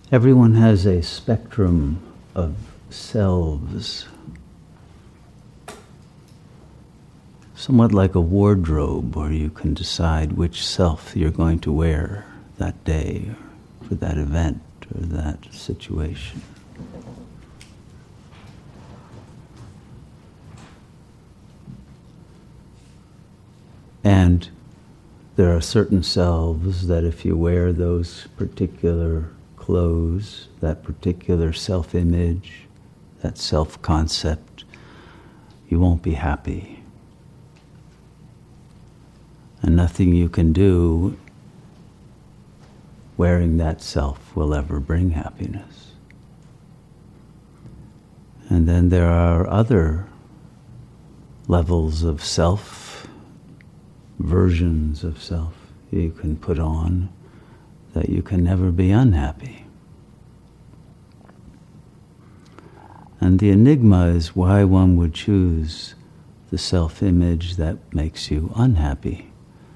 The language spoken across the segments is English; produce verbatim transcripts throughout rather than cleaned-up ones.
Everyone has a spectrum of selves, somewhat like a wardrobe where you can decide which self you're going to wear that day, or for that event, or that situation. And there are certain selves that if you wear those particular clothes, that particular self-image, that self-concept, you won't be happy. And nothing you can do wearing that self will ever bring happiness. And then there are other levels of self, versions of self you can put on that you can never be unhappy. And the enigma is why one would choose the self-image that makes you unhappy.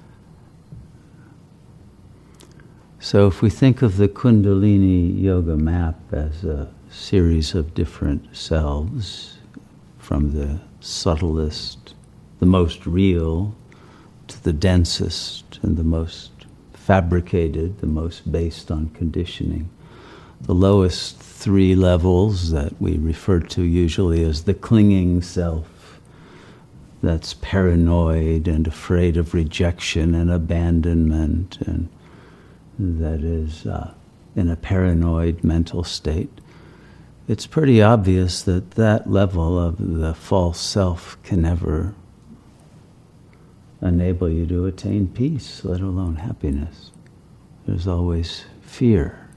So if we think of the Kundalini Yoga map as a series of different selves, from the subtlest, the most real, to the densest and the most fabricated, the most based on conditioning, the lowest three levels that we refer to usually as the clinging self, that's paranoid and afraid of rejection and abandonment, and that is uh, in a paranoid mental state. It's pretty obvious that that level of the false self can never enable you to attain peace, let alone happiness. There's always fear,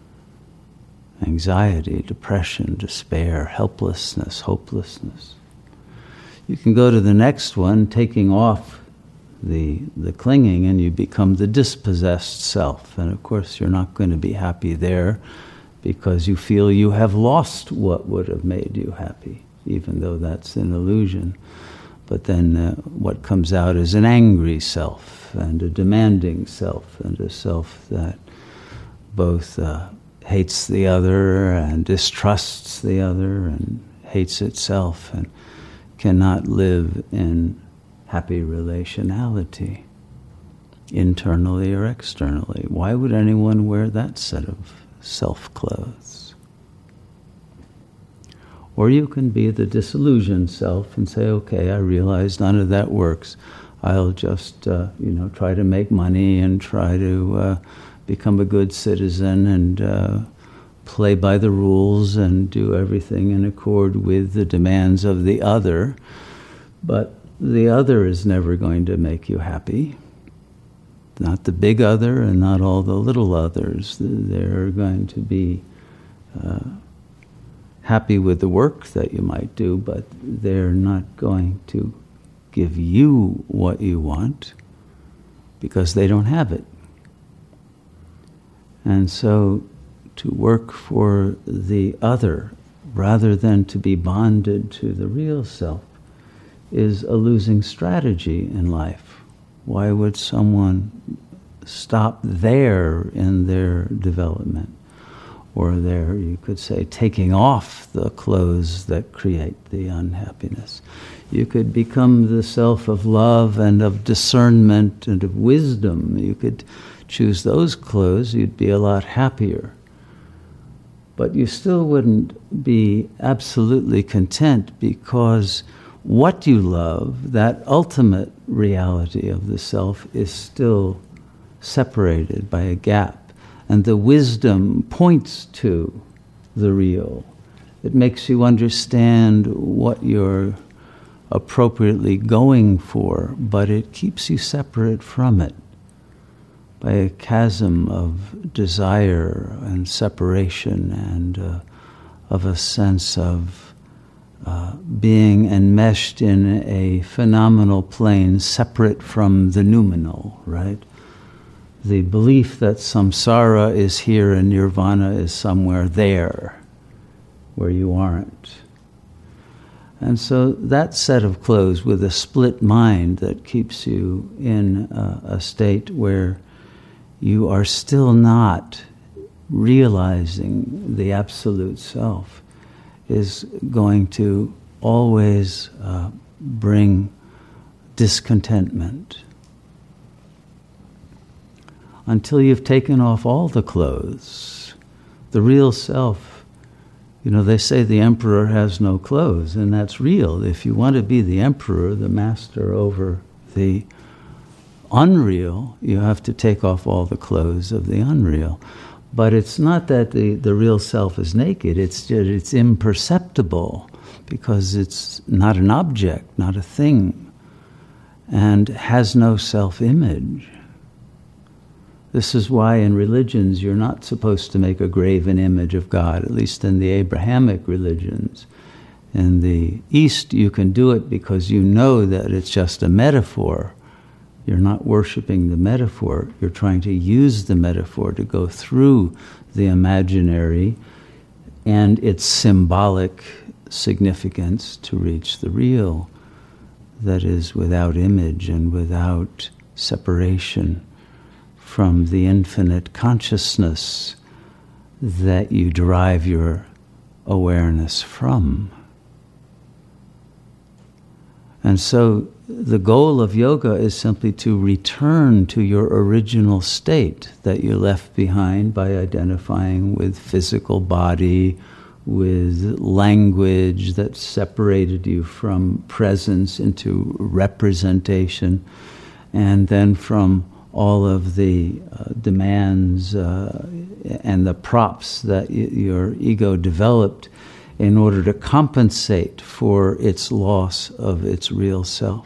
anxiety, depression, despair, helplessness, hopelessness. You can go to the next one, taking off the the clinging, and you become the dispossessed self. And of course, you're not going to be happy there because you feel you have lost what would have made you happy, even though that's an illusion. But then uh, what comes out is an angry self and a demanding self and a self that both uh, hates the other and distrusts the other and hates itself and cannot live in happy relationality, internally or externally. Why would anyone wear that set of self-clothes? Or you can be the disillusioned self and say, okay, I realize none of that works. I'll just, uh, you know, try to make money and try to uh, become a good citizen and uh, play by the rules and do everything in accord with the demands of the other. But the other is never going to make you happy. Not the big other and not all the little others. They're going to be uh, happy with the work that you might do, but they're not going to give you what you want because they don't have it. And so to work for the other rather than to be bonded to the real self is a losing strategy in life. Why would someone stop there in their development? Or their, you could say, taking off the clothes that create the unhappiness. You could become the self of love and of discernment and of wisdom. You could choose those clothes, you'd be a lot happier. But you still wouldn't be absolutely content because what you love, that ultimate reality of the self, is still separated by a gap. And the wisdom points to the real. It makes you understand what you're appropriately going for, but it keeps you separate from it by a chasm of desire and separation and uh, of a sense of uh, being enmeshed in a phenomenal plane separate from the noumenal, right? The belief that samsara is here and nirvana is somewhere there, where you aren't. And so that set of clothes with a split mind that keeps you in a, a state where you are still not realizing the absolute self is going to always uh, bring discontentment. Until you've taken off all the clothes, the real self, you know, they say the emperor has no clothes, and that's real. If you want to be the emperor, the master over the unreal, you have to take off all the clothes of the unreal. But it's not that the, the real self is naked, it's just, it's imperceptible because it's not an object, not a thing, and has no self-image. This is why in religions you're not supposed to make a graven image of God, at least in the Abrahamic religions. In the East you can do it because you know that it's just a metaphor. You're not worshiping the metaphor, you're trying to use the metaphor to go through the imaginary and its symbolic significance to reach the real that is without image and without separation from the infinite consciousness that you derive your awareness from. And so the goal of yoga is simply to return to your original state that you left behind by identifying with physical body, with language that separated you from presence into representation, and then from all of the uh, demands uh, and the props that y- your ego developed in order to compensate for its loss of its real self.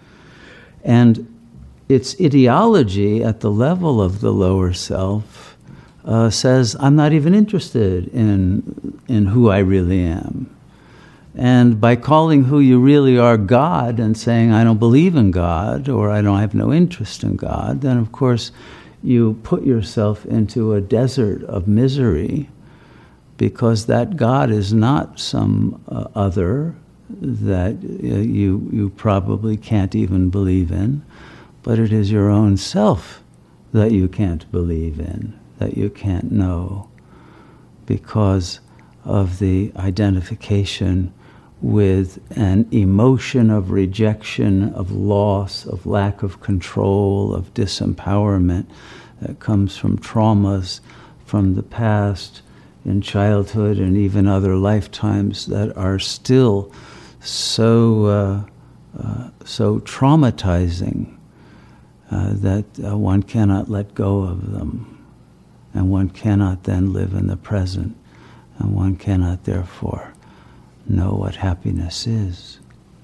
And its ideology at the level of the lower self uh, says, I'm not even interested in, in who I really am. And by calling who you really are God and saying, I don't believe in God, or I don't have no interest in God, then of course you put yourself into a desert of misery, because that God is not some uh, other that uh, you, you probably can't even believe in, but it is your own self that you can't believe in, that you can't know, because of the identification with an emotion of rejection, of loss, of lack of control, of disempowerment that comes from traumas from the past, in childhood and even other lifetimes that are still so uh, uh, so traumatizing uh, that uh, one cannot let go of them, and one cannot then live in the present, and one cannot therefore know what happiness is.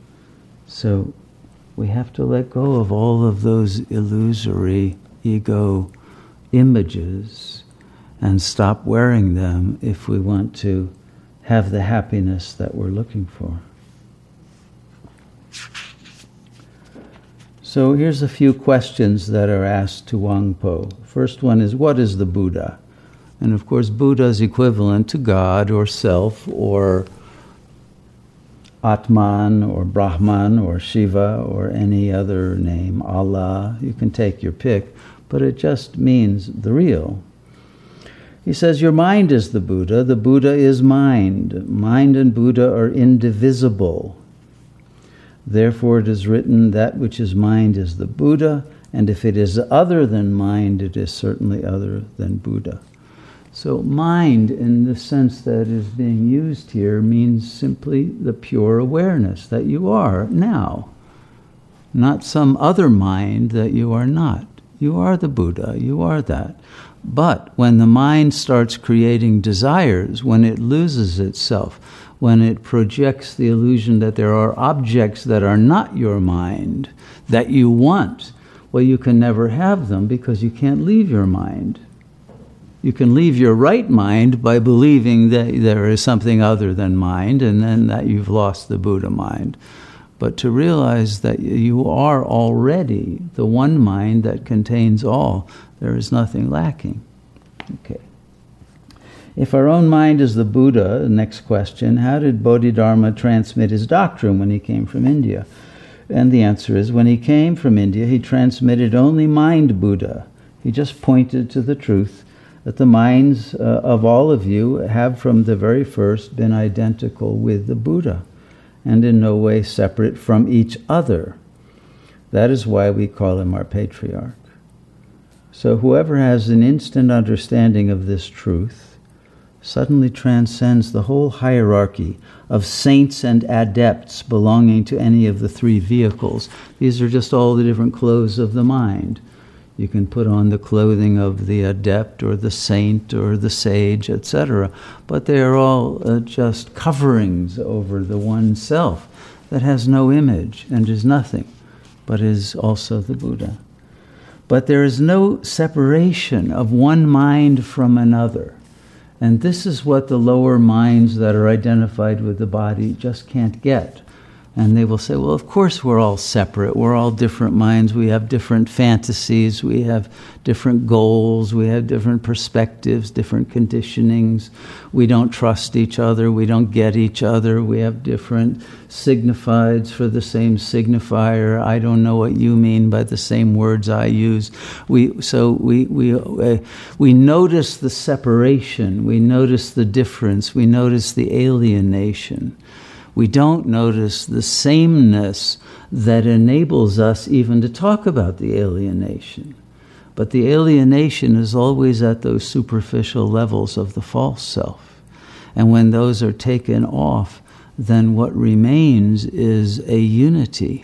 So we have to let go of all of those illusory ego images and stop wearing them if we want to have the happiness that we're looking for. So here's a few questions that are asked to Wangpo. First one is, what is the Buddha? And of course, Buddha is equivalent to God or self or Atman or Brahman or Shiva or any other name, Allah. You can take your pick, but it just means the real. He says, your mind is the Buddha. The Buddha is mind. Mind and Buddha are indivisible. Therefore it is written, that which is mind is the Buddha, and if it is other than mind, it is certainly other than Buddha. So mind, in the sense that is being used here, means simply the pure awareness that you are now, not some other mind that you are not. You are the Buddha, you are that. But when the mind starts creating desires, when it loses itself, when it projects the illusion that there are objects that are not your mind, that you want, well, you can never have them because you can't leave your mind. You can leave your right mind by believing that there is something other than mind, and then that you've lost the Buddha mind. But to realize that you are already the one mind that contains all, there is nothing lacking. Okay. If our own mind is the Buddha, the next question, how did Bodhidharma transmit his doctrine when he came from India? And the answer is, when he came from India, he transmitted only mind Buddha. He just pointed to the truth that the minds uh, of all of you have from the very first been identical with the Buddha and in no way separate from each other. That is why we call him our patriarch. So whoever has an instant understanding of this truth suddenly transcends the whole hierarchy of saints and adepts belonging to any of the three vehicles. These are just all the different clothes of the mind. You can put on the clothing of the adept or the saint or the sage, et cetera. But they are all uh, just coverings over the one self that has no image and is nothing, but is also the Buddha. But there is no separation of one mind from another. And this is what the lower minds that are identified with the body just can't get. And they will say, well, of course we're all separate. We're all different minds. We have different fantasies. We have different goals. We have different perspectives, different conditionings. We don't trust each other. We don't get each other. We have different signifieds for the same signifier. I don't know what you mean by the same words I use. We so we we uh, we notice the separation. We notice the difference. We notice the alienation. We don't notice the sameness that enables us even to talk about the alienation. But the alienation is always at those superficial levels of the false self. And when those are taken off, then what remains is a unity.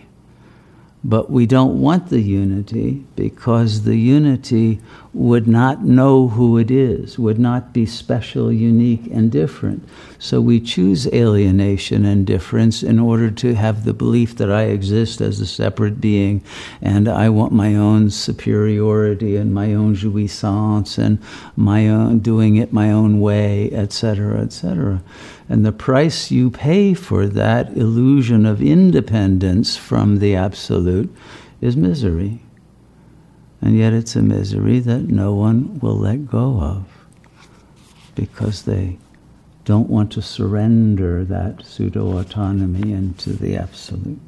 But we don't want the unity because the unity would not know who it is, would not be special, unique, and different. So we choose alienation and difference in order to have the belief that I exist as a separate being and I want my own superiority and my own jouissance and my own doing it my own way, et cetera, et cetera. And the price you pay for that illusion of independence from the Absolute is misery. And yet it's a misery that no one will let go of because they don't want to surrender that pseudo-autonomy into the Absolute.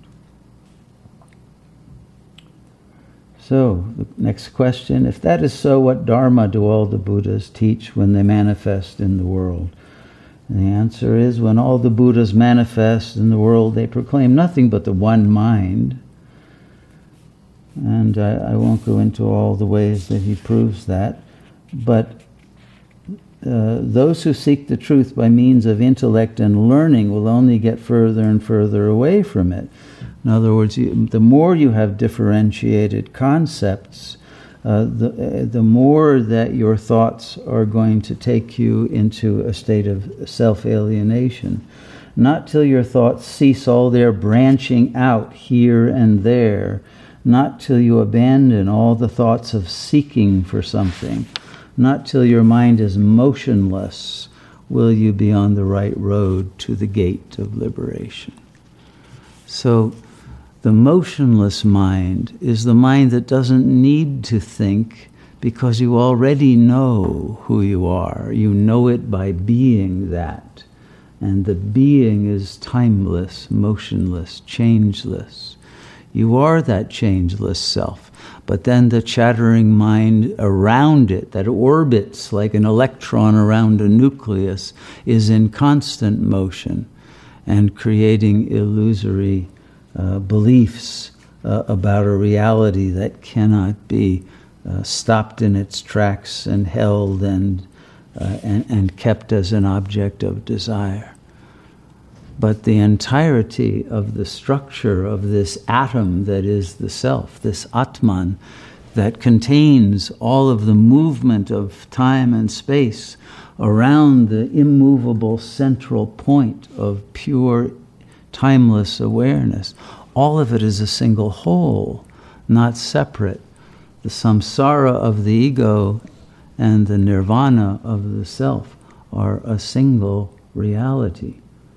So, the next question, if that is so, what Dharma do all the Buddhas teach when they manifest in the world? And the answer is, when all the Buddhas manifest in the world, they proclaim nothing but the one mind. And I, I won't go into all the ways that he proves that. But uh, those who seek the truth by means of intellect and learning will only get further and further away from it. In other words, you, the more you have differentiated concepts, Uh, the, uh, the more that your thoughts are going to take you into a state of self-alienation. Not till your thoughts cease all their branching out here and there. Not till you abandon all the thoughts of seeking for something. Not till your mind is motionless will you be on the right road to the gate of liberation. So, the motionless mind is the mind that doesn't need to think because you already know who you are. You know it by being that. And the being is timeless, motionless, changeless. You are that changeless self. But then the chattering mind around it, that orbits like an electron around a nucleus, is in constant motion and creating illusory Uh, beliefs uh, about a reality that cannot be uh, stopped in its tracks and held and, uh, and and kept as an object of desire. But the entirety of the structure of this atom that is the self, this Atman, that contains all of the movement of time and space around the immovable central point of pure timeless awareness, all of it is a single whole, not separate. The samsara of the ego and the nirvana of the self are a single reality.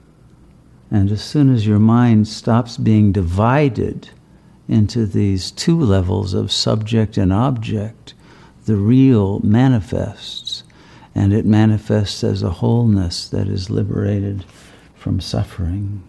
And as soon as your mind stops being divided into these two levels of subject and object, the real manifests, and it manifests as a wholeness that is liberated from suffering.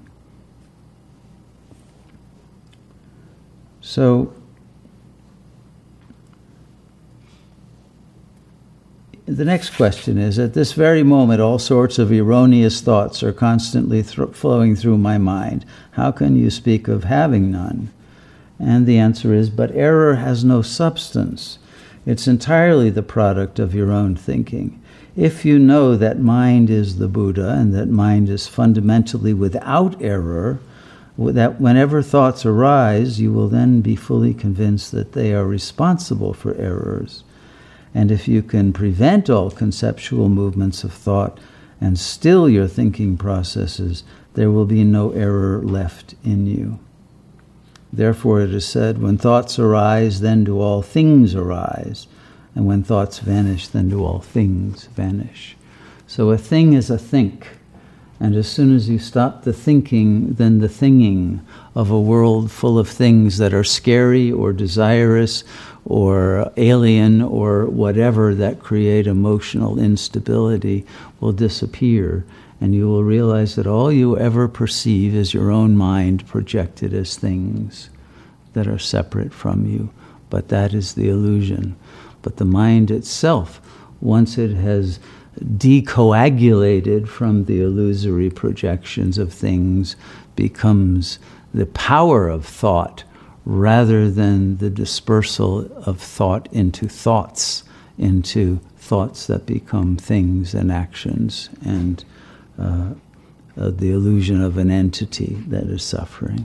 So, the next question is, at this very moment, all sorts of erroneous thoughts are constantly th- flowing through my mind. How can you speak of having none? And the answer is, but error has no substance. It's entirely the product of your own thinking. If you know that mind is the Buddha and that mind is fundamentally without error, that whenever thoughts arise, you will then be fully convinced that they are responsible for errors. And if you can prevent all conceptual movements of thought and still your thinking processes, there will be no error left in you. Therefore it is said, when thoughts arise, then do all things arise. And when thoughts vanish, then do all things vanish. So a thing is a think. And as soon as you stop the thinking, then the thinging of a world full of things that are scary or desirous or alien or whatever that create emotional instability will disappear. And you will realize that all you ever perceive is your own mind projected as things that are separate from you. But that is the illusion. But the mind itself, once it has decoagulated from the illusory projections of things, becomes the power of thought rather than the dispersal of thought into thoughts, into thoughts that become things and actions, and uh, uh, the illusion of an entity that is suffering.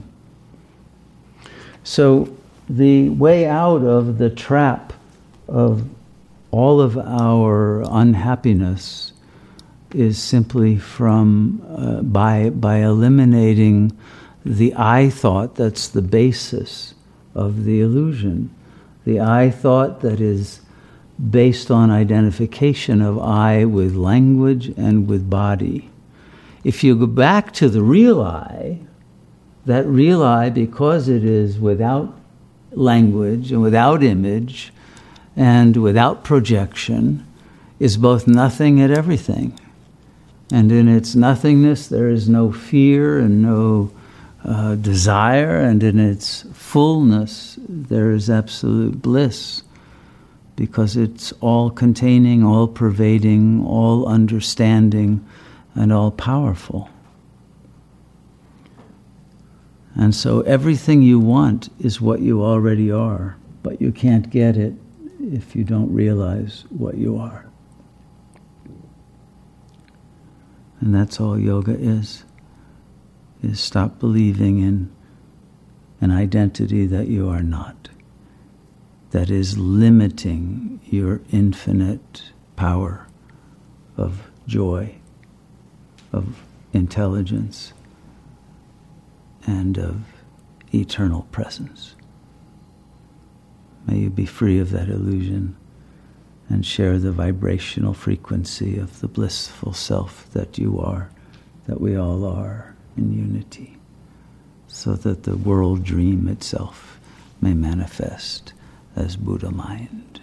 So the way out of the trap of all of our unhappiness is simply from uh, by by eliminating the I thought that's the basis of the illusion. The I thought that is based on identification of I with language and with body. If you go back to the real I, that real I, because it is without language and without image and without projection, is both nothing and everything. And in its nothingness there is no fear and no uh, desire, and in its fullness there is absolute bliss, because it's all containing, all pervading, all understanding, and all powerful. And so everything you want is what you already are, but you can't get it if you don't realize what you are. And that's all yoga is, is stop believing in an identity that you are not, that is limiting your infinite power of joy, of intelligence, and of eternal presence. May you be free of that illusion and share the vibrational frequency of the blissful self that you are, that we all are in unity, so that the world dream itself may manifest as Buddha mind.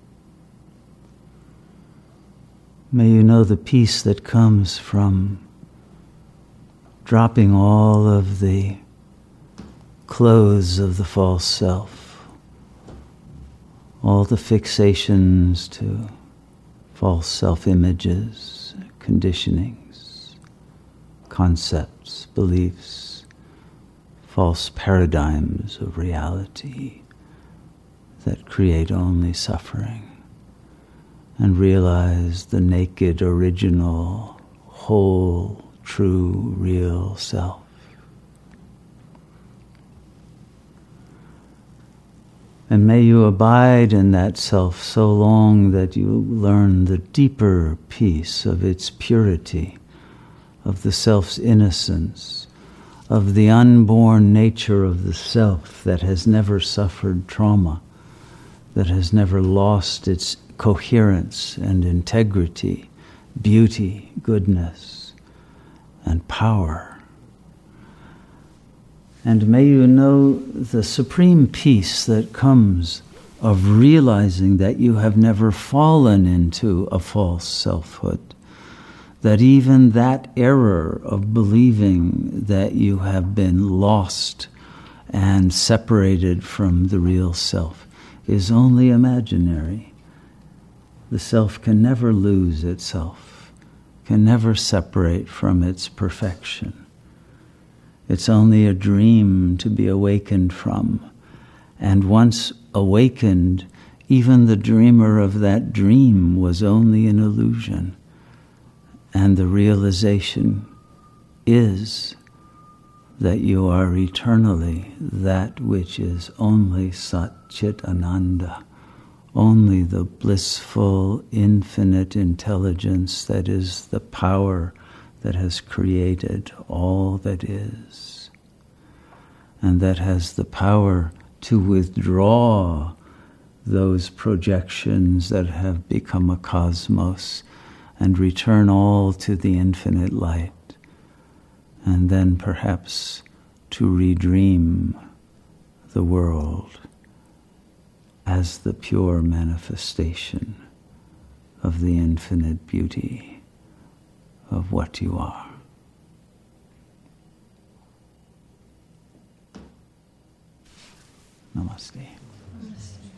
May you know the peace that comes from dropping all of the clothes of the false self, all the fixations to false self-images, conditionings, concepts, beliefs, false paradigms of reality that create only suffering, and realize the naked, original, whole, true, real self. And may you abide in that self so long that you learn the deeper peace of its purity, of the self's innocence, of the unborn nature of the self that has never suffered trauma, that has never lost its coherence and integrity, beauty, goodness, and power. And may you know the supreme peace that comes of realizing that you have never fallen into a false selfhood, that even that error of believing that you have been lost and separated from the real self is only imaginary. The self can never lose itself, can never separate from its perfection. It's only a dream to be awakened from. And once awakened, even the dreamer of that dream was only an illusion. And the realization is that you are eternally that which is only Sat Chit Ananda, only the blissful, infinite intelligence that is the power that has created all that is, and that has the power to withdraw those projections that have become a cosmos and return all to the infinite light, and then perhaps to redream the world as the pure manifestation of the infinite beauty of what you are. Namaste. Namaste.